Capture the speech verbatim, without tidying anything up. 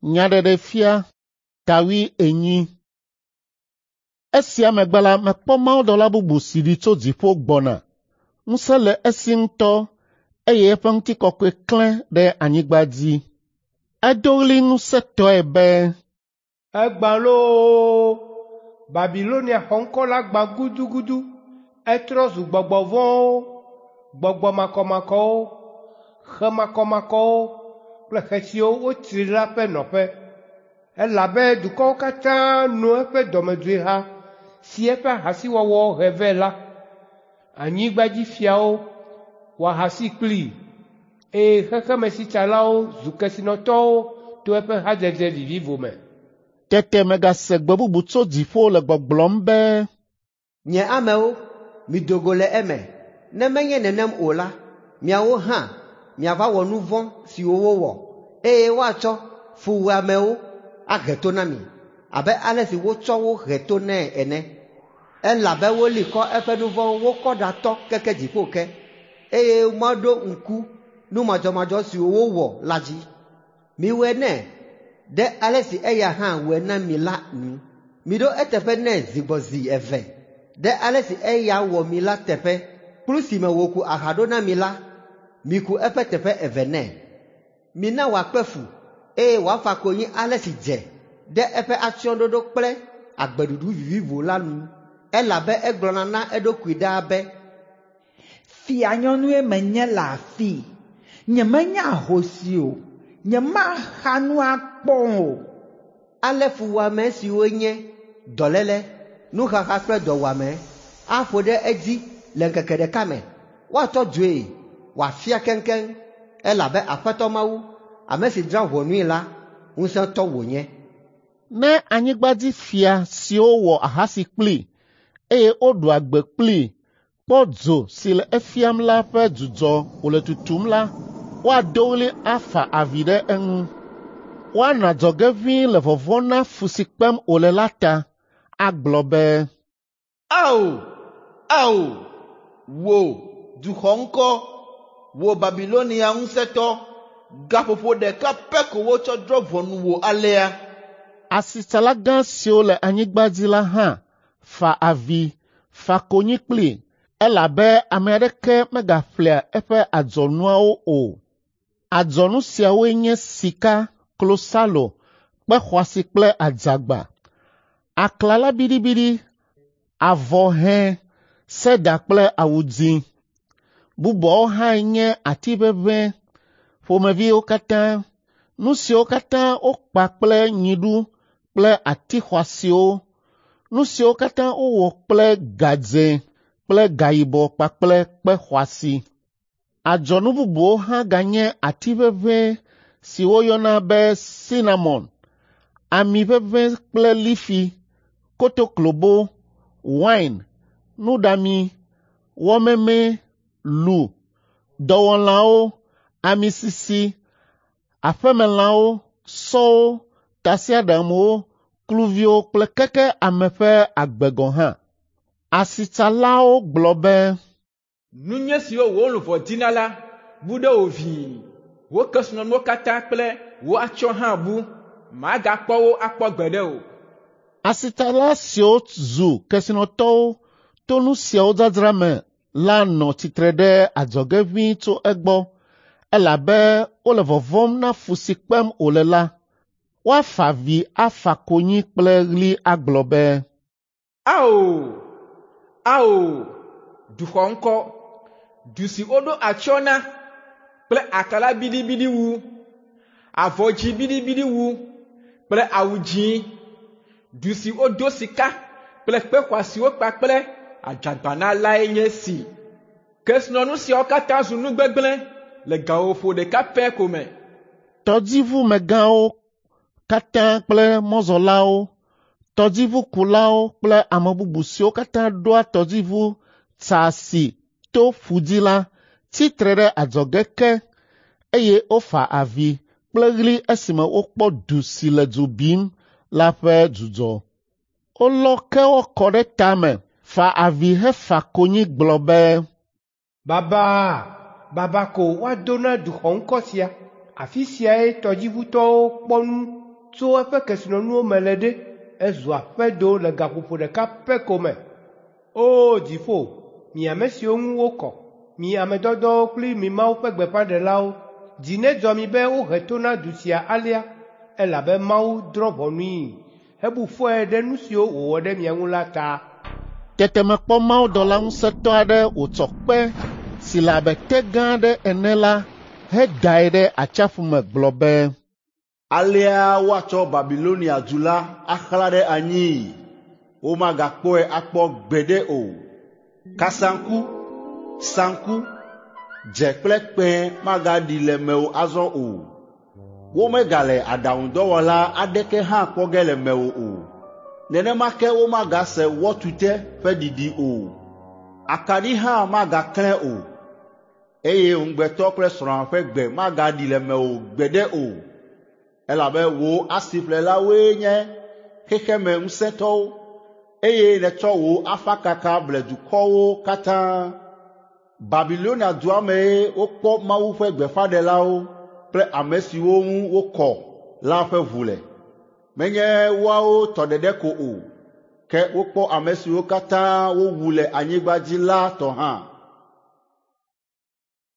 Nyadede fia tawi enyi. Esia megbala mekpɔ mawudola bubu si ɖi tso dziƒo gbɔna. Ŋusẽ le esi ŋutɔ eye eƒe ŋutikɔkɔe klẽ ɖe anyigba dzi. Edo ɣli ŋusẽtɔe be, Egba loo, Babilonia xɔŋkɔ la gba gudugudu, etrɔ zu gbɔgbɔ vɔ̃wo, gbɔgbɔ makɔmakɔwo, xe makɔmakɔwo kple xe siwo wotri la ƒe nɔƒe. Elabe dukɔwo katã no eƒe dɔmedzoe ha si eƒe ahasiwɔwɔ he vɛ la. Anyigbadzifiawo wɔ ahasi kplii, eye xexemesitsalawo zu kesinɔtɔwo to eƒe hadzedze vivivo me. Tete megase gbe bubu tso dziƒo le gbɔgblɔm be, Nye amewo, midogo le eme, ne menye nenem o la, miawo hã miava wɔ nu vɔ̃ siwo wowɔ, eye woatsɔ fuwɔamewo ahe to na mi, abe ale si wotsɔ wo he to nɛ ene. Elabe woli kɔ eƒe nu vɔ̃wo wokɔ ɖatɔ keke dziƒo ke, eye womeɖo ŋku nu madzɔmadzɔ siwo wowɔ la dzi. Miwɔe nɛ ɖe ale si eya hã wɔe na mi la nu. Miɖo eteƒe nɛ zigbɔzi eve, ɖe ale si eya wɔ mi la teƒe. Kplu si me wòku aha ɖo na mi la, miku eƒe teƒe eve nɛ. Mina wòakpe fu, eye wòafa konyi ale si dze ɖe eƒe atsyɔ̃ɖoɖo kple agbeɖuɖu vivivo la nu. Elabe egblɔna na eɖokui ɖaa be, Fianyɔnue menye le afii, nyemenya ahosi o, nyemaxa nu akpɔ o. Ale fuwɔame siwo nye dɔléle, nuxaxa kple dɔwɔame aƒo ɖe edzi le ŋkeke ɖeka me. Woatɔ dzoe, wòafia keŋkeŋ, elabe Aƒetɔ Mawu, ame si dzra ʋɔnui la, ŋusẽtɔ wònye. Ne anyigbadzifia siwo wɔ ahasi kplii, eye woɖu agbe kplii, kpɔ dzo si le efiam la ƒe dzudzɔ wòle tutum la, woado ɣli afa avi ɖe eŋu. Woanɔ adzɔge ʋĩi le vɔvɔ̃ na fu si kpem wòle la ta, agblɔ be, Ao, ao, wò duxɔŋkɔ, wò Babilonia ŋusẽtɔ, gaƒoƒo ɖeka pe ko wotsɔ drɔ̃ ʋɔnu wò alea. Asitsala gã siwo le anyigba dzi la hã fa avi, fa konyi kplii, elabe ame aɖeke megaƒlea eƒe adzɔnuawo o. Adzɔnu siawoe nye sika, klosalo, kpe xɔasi kple adzagba, aklala biɖibiɖi, avɔ hɛ, seda kple awu dzĩ. Bubuawo hã nye ati ʋeʋẽ, ƒomeviwo katã, nu siwo katã wokpa kple nyiɖu kple ati xɔasiwo, nu siwo katã wowɔ kple gadze kple gayibɔ kpakple kpe xɔasi. Adzɔnu bubuwo hã ganye ati ʋeʋẽ si woyɔna be cinnamon, ami ʋeʋẽ kple lifi, kotoklobo, wain, nuɖami, wɔmeme, lu, dɔwɔlãwo, ami sisi, aƒemelãwo, sɔwo, tasiaɖamwo, kluviwo kple keke ame ƒe agbe gɔ̃ hã. Asitsalawo gblɔ be, Nunye siwo wò luʋɔ dina la, bu ɖe wò vĩi. Wò kesinɔnuwo katã kple wò atsyɔ̃ hã bu, magakpɔ wo akpɔ gbeɖe o. Asitsala siwo zu kesinɔtɔwo to nu siawo dzadzra me la nɔ tsitre ɖe adzɔge ʋĩi tso egbɔ, elabe wole vɔvɔ̃m na fu si kpem wòle la. Woafa avi afa konyi kple ɣli agblɔ be, Ao, ao, duxɔŋkɔ, du si woɖo atsyɔ̃ na kple akala biɖibiɖi wu, avɔdzi biɖibiɖi wu kple awu dzĩ, du si wodo sika kple kpe xɔasiwo kpakple adzagba na lae nye si. Kesinɔnu siawo katã zu nu gbegblẽ le gaƒoƒo ɖeka pɛ ko me. Tɔdziʋumegãwo katã kple mɔzɔlawo, tɔdziʋukulawo kple ame bubu siwo katã ɖoa tɔdziʋu tsa si to ƒu dzi la tsitre ɖe adzɔge ke, eye wofa avi kple ɣli esime wokpɔ du si le dzo bim la ƒe dzudzɔ. Wolɔ kewɔ kɔ ɖe tame, fa avi hefa konyi gblɔ be, Baba, baba ko woado na duxɔŋkɔ sia, afi siae tɔdziʋutɔwo kpɔ nu tso eƒe kesinɔnuwo me le ɖe ezu aƒedo le gaƒoƒo ɖeka pɛ ko me. O dziƒo, mi ame siwo ŋu wokɔ, mi ame dɔdɔwo kpli mi Mawu ƒe gbeƒãɖelawo, dzi nedzɔ mi be wohe to na du sia alia, elabe Mawu drɔ̃ ʋɔnui hebu fɔe ɖe nu siwo wòwɔ ɖe mia ŋu la ta. Tete mekpɔ mawudɔla ŋusẽtɔ aɖe wòtsɔ kpe si le abe te gã aɖe ene la hedae ɖe atsiaƒu me gblɔ be, alea woatsɔ Babilonia du la axlã ɖe anyi, womagakpɔe akpɔ gbeɖe o. Kasaŋku, saŋku, dze kple kpẽ magaɖi le mewò azɔ o. Womegale aɖaŋudɔwɔla aɖeke hã kpɔ ge le mewò o. Nenema ke womagase wɔtute ƒe ɖiɖi o. Akaɖi hã magaklẽ o, eye ŋugbetɔ kple srɔ̃a ƒe gbe magaɖi le mewò gbeɖe o. Elabe wò asiƒlelawoe nye xexeme ŋusẽtɔwo, eye nètsɔ wò afakaka ble dukɔwo katã. Babilonia dua mee wokpɔ Mawu ƒe gbeƒãɖelawo kple ame siwo ŋu wokɔ la ƒe ʋu le. Menye woawo tɔ ɖeɖe ko o, ke wokpɔ ame siwo katã wowu le anyigba dzi la tɔ hã.